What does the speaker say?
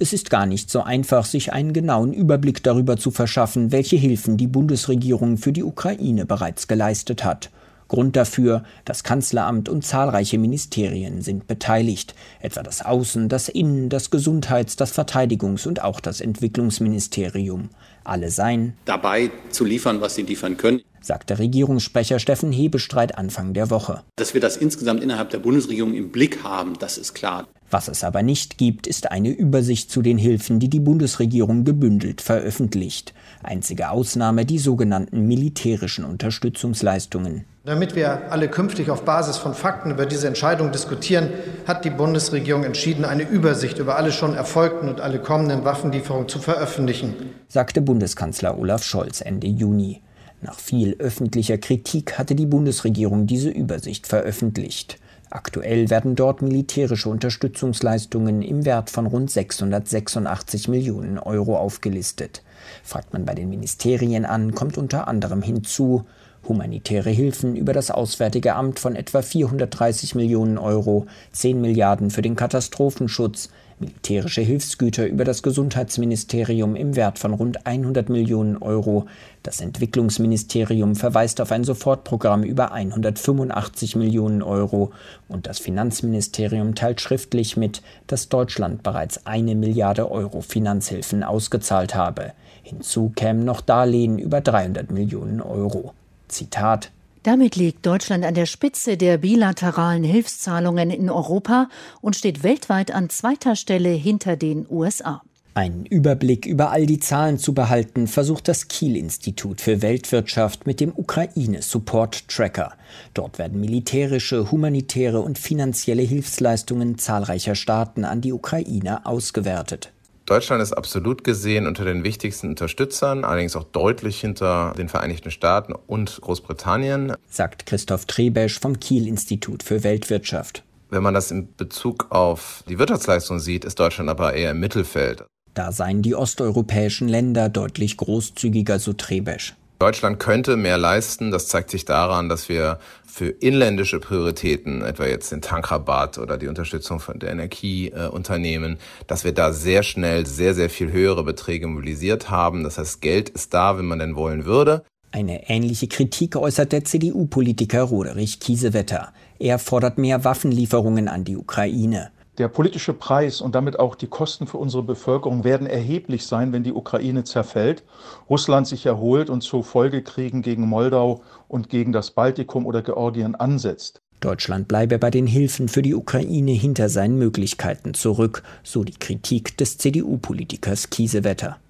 Es ist gar nicht so einfach, sich einen genauen Überblick darüber zu verschaffen, welche Hilfen die Bundesregierung für die Ukraine bereits geleistet hat. Grund dafür: das Kanzleramt und zahlreiche Ministerien sind beteiligt, etwa das Außen-, das Innen-, das Gesundheits-, das Verteidigungs- und auch das Entwicklungsministerium. Alle seien dabei zu liefern, was sie liefern können, sagte Regierungssprecher Steffen Hebestreit Anfang der Woche. Dass wir das insgesamt innerhalb der Bundesregierung im Blick haben, das ist klar. Was es aber nicht gibt, ist eine Übersicht zu den Hilfen, die die Bundesregierung gebündelt veröffentlicht. Einzige Ausnahme die sogenannten militärischen Unterstützungsleistungen. Damit wir alle künftig auf Basis von Fakten über diese Entscheidung diskutieren, hat die Bundesregierung entschieden, eine Übersicht über alle schon erfolgten und alle kommenden Waffenlieferungen zu veröffentlichen, sagte Bundeskanzler Olaf Scholz Ende Juni. Nach viel öffentlicher Kritik hatte die Bundesregierung diese Übersicht veröffentlicht. Aktuell werden dort militärische Unterstützungsleistungen im Wert von rund 686 Millionen Euro aufgelistet. Fragt man bei den Ministerien an, kommt unter anderem hinzu: humanitäre Hilfen über das Auswärtige Amt von etwa 430 Millionen Euro, 10 Milliarden für den Katastrophenschutz, militärische Hilfsgüter über das Gesundheitsministerium im Wert von rund 100 Millionen Euro. Das Entwicklungsministerium verweist auf ein Sofortprogramm über 185 Millionen Euro. Und das Finanzministerium teilt schriftlich mit, dass Deutschland bereits 1 Milliarde Euro Finanzhilfen ausgezahlt habe. Hinzu kämen noch Darlehen über 300 Millionen Euro. Zitat: Damit liegt Deutschland an der Spitze der bilateralen Hilfszahlungen in Europa und steht weltweit an zweiter Stelle hinter den USA. Einen Überblick über all die Zahlen zu behalten, versucht das Kiel-Institut für Weltwirtschaft mit dem Ukraine-Support-Tracker. Dort werden militärische, humanitäre und finanzielle Hilfsleistungen zahlreicher Staaten an die Ukraine ausgewertet. Deutschland ist absolut gesehen unter den wichtigsten Unterstützern, allerdings auch deutlich hinter den Vereinigten Staaten und Großbritannien, sagt Christoph Trebesch vom Kiel-Institut für Weltwirtschaft. Wenn man das in Bezug auf die Wirtschaftsleistung sieht, ist Deutschland aber eher im Mittelfeld. Da seien die osteuropäischen Länder deutlich großzügiger, so Trebesch. Deutschland könnte mehr leisten. Das zeigt sich daran, dass wir für inländische Prioritäten, etwa jetzt den Tankrabatt oder die Unterstützung von der Energieunternehmen, dass wir da sehr schnell sehr, sehr viel höhere Beträge mobilisiert haben. Das heißt, Geld ist da, wenn man denn wollen würde. Eine ähnliche Kritik äußert der CDU-Politiker Roderich Kiesewetter. Er fordert mehr Waffenlieferungen an die Ukraine. Der politische Preis und damit auch die Kosten für unsere Bevölkerung werden erheblich sein, wenn die Ukraine zerfällt, Russland sich erholt und zu Folgekriegen gegen Moldau und gegen das Baltikum oder Georgien ansetzt. Deutschland bleibe bei den Hilfen für die Ukraine hinter seinen Möglichkeiten zurück, so die Kritik des CDU-Politikers Kiesewetter.